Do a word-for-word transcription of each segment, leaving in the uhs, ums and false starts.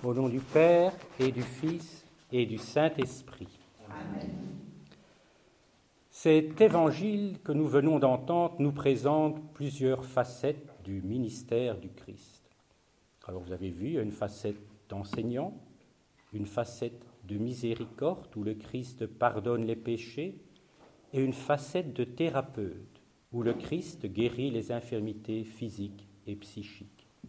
Au nom du Père et du Fils et du Saint-Esprit. Amen. Cet évangile que nous venons d'entendre nous présente plusieurs facettes du ministère du Christ. Alors vous avez vu, il y a une facette d'enseignant, une facette de miséricorde où le Christ pardonne les péchés et une facette de thérapeute où le Christ guérit les infirmités physiques et psychiques.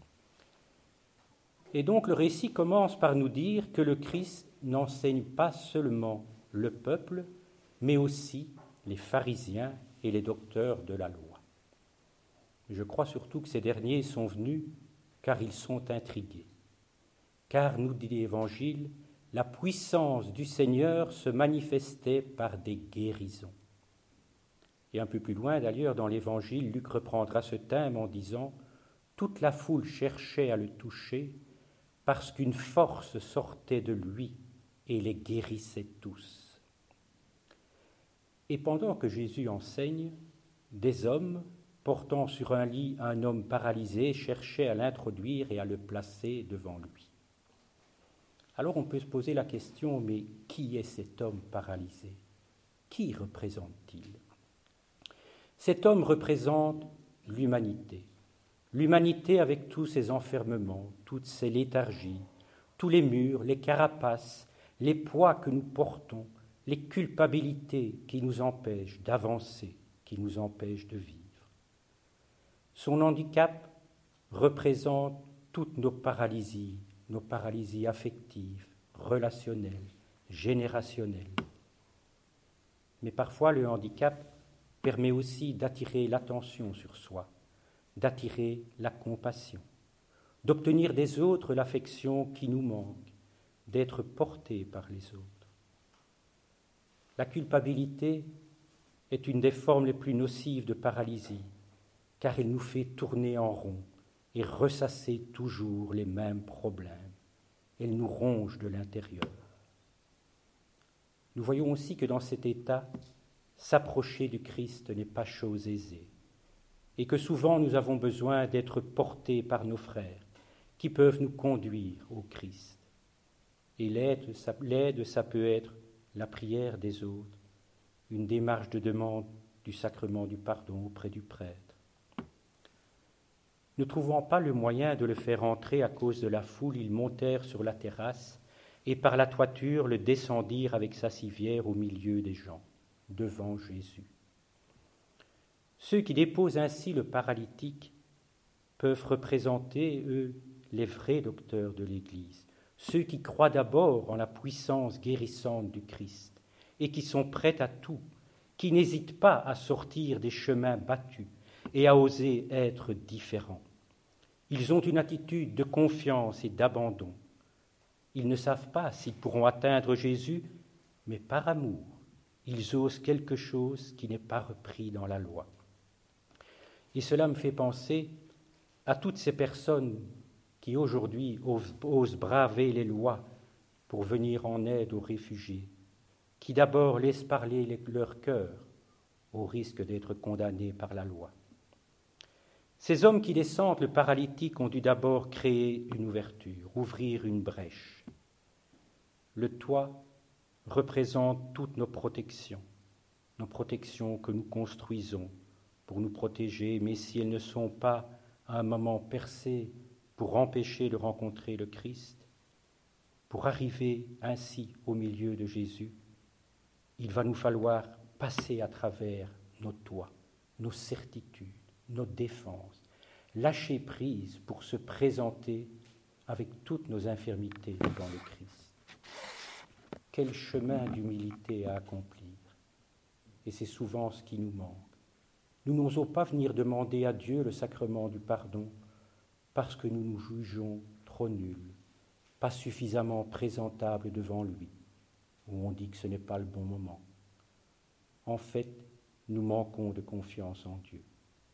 Et donc le récit commence par nous dire que le Christ n'enseigne pas seulement le peuple, mais aussi les pharisiens et les docteurs de la loi. Je crois surtout que ces derniers sont venus car ils sont intrigués. Car, nous dit l'Évangile, la puissance du Seigneur se manifestait par des guérisons. Et un peu plus loin d'ailleurs dans l'Évangile, Luc reprendra ce thème en disant « Toute la foule cherchait à le toucher, parce qu'une force sortait de lui et les guérissait tous. » Et pendant que Jésus enseigne, des hommes, portant sur un lit un homme paralysé, cherchaient à l'introduire et à le placer devant lui. Alors on peut se poser la question, mais qui est cet homme paralysé? Qui représente-t-il? Cet homme représente l'humanité. L'humanité avec tous ses enfermements, toutes ses léthargies, tous les murs, les carapaces, les poids que nous portons, les culpabilités qui nous empêchent d'avancer, qui nous empêchent de vivre. Son handicap représente toutes nos paralysies, nos paralysies affectives, relationnelles, générationnelles. Mais parfois le handicap permet aussi d'attirer l'attention sur soi, d'attirer la compassion, d'obtenir des autres l'affection qui nous manque, d'être portés par les autres. La culpabilité est une des formes les plus nocives de paralysie, car elle nous fait tourner en rond et ressasser toujours les mêmes problèmes. Elle nous ronge de l'intérieur. Nous voyons aussi que dans cet état, s'approcher du Christ n'est pas chose aisée, et que souvent nous avons besoin d'être portés par nos frères qui peuvent nous conduire au Christ. Et l'aide, ça, l'aide, ça peut être la prière des autres, une démarche de demande du sacrement du pardon auprès du prêtre. Ne trouvant pas le moyen de le faire entrer à cause de la foule, ils montèrent sur la terrasse et par la toiture le descendirent avec sa civière au milieu des gens, devant Jésus. Ceux qui déposent ainsi le paralytique peuvent représenter, eux, les vrais docteurs de l'Église, ceux qui croient d'abord en la puissance guérissante du Christ et qui sont prêts à tout, qui n'hésitent pas à sortir des chemins battus et à oser être différents. Ils ont une attitude de confiance et d'abandon. Ils ne savent pas s'ils pourront atteindre Jésus, mais par amour, ils osent quelque chose qui n'est pas repris dans la loi. Et cela me fait penser à toutes ces personnes qui aujourd'hui osent, osent braver les lois pour venir en aide aux réfugiés, qui d'abord laissent parler les, leur cœur au risque d'être condamnés par la loi. Ces hommes qui descendent le paralytique ont dû d'abord créer une ouverture, ouvrir une brèche. Le toit représente toutes nos protections, nos protections que nous construisons pour nous protéger, mais si elles ne sont pas à un moment percées pour empêcher de rencontrer le Christ, pour arriver ainsi au milieu de Jésus, il va nous falloir passer à travers nos toits, nos certitudes, nos défenses, lâcher prise pour se présenter avec toutes nos infirmités devant le Christ. Quel chemin d'humilité à accomplir. Et c'est souvent ce qui nous manque. Nous n'osons pas venir demander à Dieu le sacrement du pardon parce que nous nous jugeons trop nuls, pas suffisamment présentables devant lui, où on dit que ce n'est pas le bon moment. En fait, nous manquons de confiance en Dieu.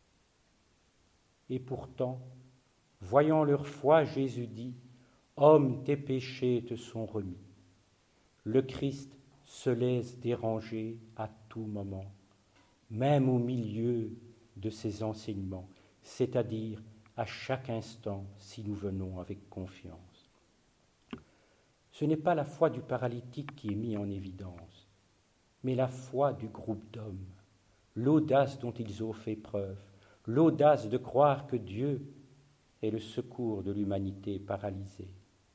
Et pourtant, voyant leur foi, Jésus dit « Homme, tes péchés te sont remis ». Le Christ se laisse déranger à tout moment, même au milieu de ses enseignements, c'est-à-dire à chaque instant si nous venons avec confiance. Ce n'est pas la foi du paralytique qui est mise en évidence, mais la foi du groupe d'hommes, l'audace dont ils ont fait preuve, l'audace de croire que Dieu est le secours de l'humanité paralysée.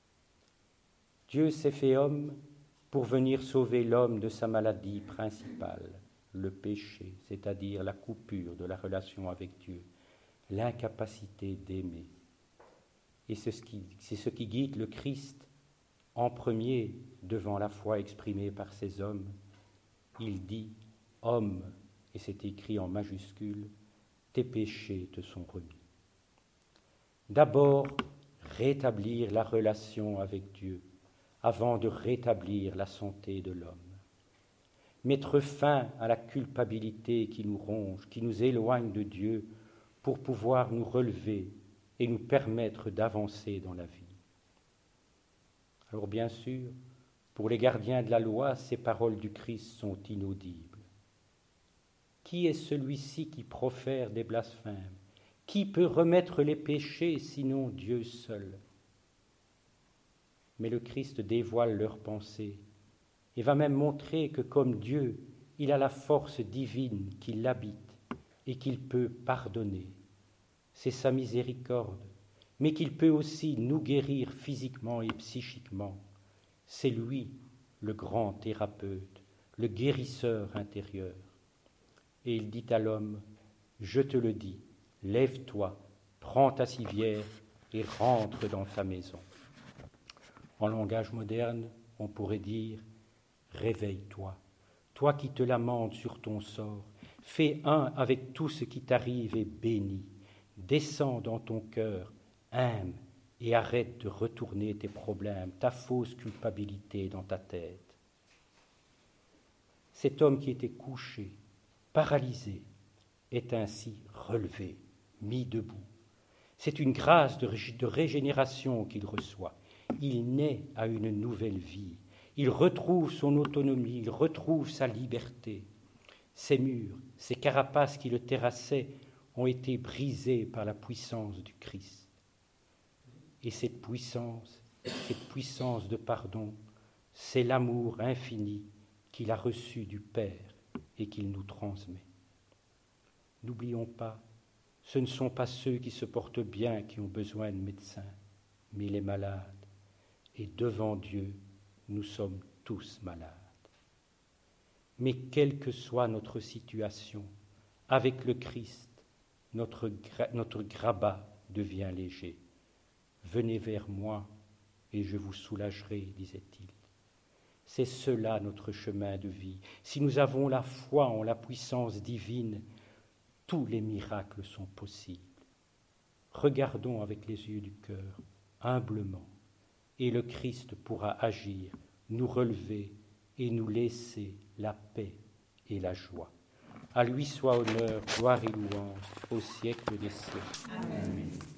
Dieu s'est fait homme pour venir sauver l'homme de sa maladie principale, le péché, c'est-à-dire la coupure de la relation avec Dieu, l'incapacité d'aimer. Et c'est ce qui, c'est ce qui guide le Christ en premier devant la foi exprimée par ces hommes. Il dit « Homme », et c'est écrit en majuscule, « tes péchés te sont remis ». D'abord, rétablir la relation avec Dieu avant de rétablir la santé de l'homme. Mettre fin à la culpabilité qui nous ronge, qui nous éloigne de Dieu pour pouvoir nous relever et nous permettre d'avancer dans la vie. Alors bien sûr, pour les gardiens de la loi, ces paroles du Christ sont inaudibles. Qui est celui-ci qui profère des blasphèmes? Qui peut remettre les péchés sinon Dieu seul? Mais le Christ dévoile leurs pensées et va même montrer que comme Dieu, il a la force divine qui l'habite et qu'il peut pardonner. C'est sa miséricorde, mais qu'il peut aussi nous guérir physiquement et psychiquement. C'est lui, le grand thérapeute, le guérisseur intérieur. Et il dit à l'homme, « Je te le dis, lève-toi, prends ta civière et rentre dans ta maison. » En langage moderne, on pourrait dire « Réveille-toi, toi qui te lamentes sur ton sort, fais un avec tout ce qui t'arrive et bénis. Descends dans ton cœur, aime et arrête de retourner tes problèmes, ta fausse culpabilité dans ta tête. » Cet homme qui était couché, paralysé, est ainsi relevé, mis debout. C'est une grâce de, ré- de régénération qu'il reçoit. Il naît à une nouvelle vie. Il retrouve son autonomie, il retrouve sa liberté. Ces murs, ces carapaces qui le terrassaient ont été brisés par la puissance du Christ. Et cette puissance, cette puissance de pardon, c'est l'amour infini qu'il a reçu du Père et qu'il nous transmet. N'oublions pas, ce ne sont pas ceux qui se portent bien qui ont besoin de médecins, mais les malades. Et devant Dieu, nous sommes tous malades. Mais quelle que soit notre situation, avec le Christ, notre, gra- notre grabat devient léger. Venez vers moi et je vous soulagerai, disait-il. C'est cela notre chemin de vie. Si nous avons la foi en la puissance divine, tous les miracles sont possibles. Regardons avec les yeux du cœur, humblement, et le Christ pourra agir, nous relever et nous laisser la paix et la joie. À lui soit honneur, gloire et louange au siècle des siècles. Amen. Amen.